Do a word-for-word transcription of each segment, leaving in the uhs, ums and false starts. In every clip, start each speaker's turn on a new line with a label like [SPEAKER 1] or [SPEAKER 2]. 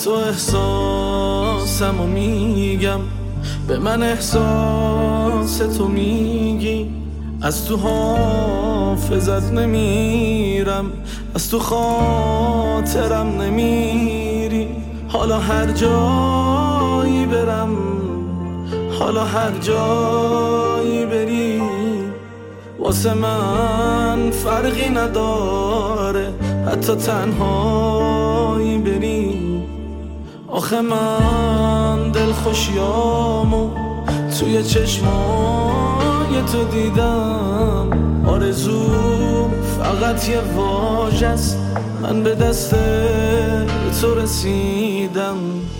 [SPEAKER 1] تو احساسمو میگم، به من احساس تو میگی. از تو حافظت نمیرم، از تو خاطرم نمیری. حالا هر جایی برم، حالا هر جایی بری، واسه من فرقی نداره، حتی تنهایی بری. آخه من دل خوشیامو توی چشمای تو دیدم. آرزو فقط یه واژه است، من به دست تو رسیدم.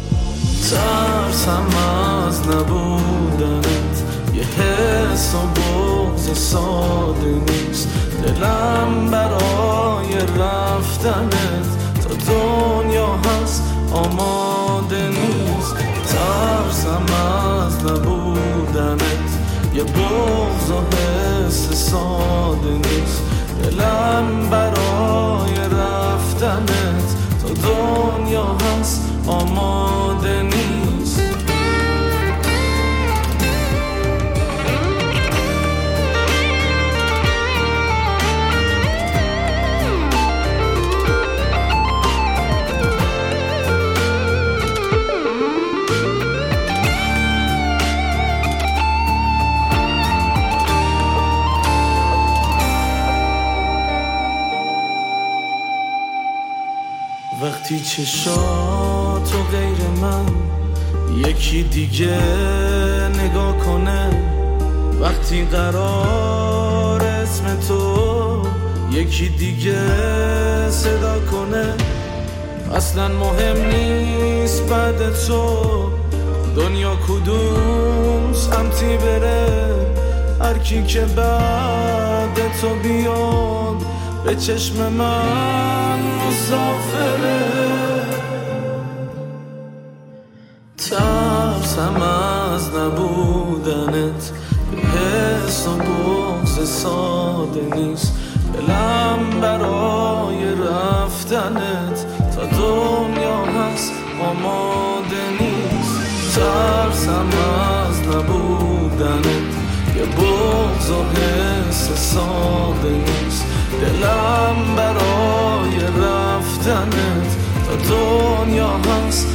[SPEAKER 1] ترسم از نبودنت، یه حس و بغض ساده نیست. دلم برای رفتنت تا دنیا هست آماده نیست. ترسم از نبودنت، یه بغض و حس ساده نیست. دلم برای رفتنت تا دنیا هست آماده نیست. وقتی چشاتو غیر من یکی دیگه نگاه کنه، وقتی قرار اسم تو یکی دیگه صدا کنه، اصلا مهم نیست بعد تو دنیا کدوم سمتی بره. هر کی که بعد تو بیاد به چشم من مسافره. ترسم از نبودنت، حس و بغض ساده نیست. دلم برای رفتنت تا دنیا هست آماده نیست. ترسم از نبودنت، یه بغض و حس ساده نیست. دلم برای رفتنت تا دنیا هست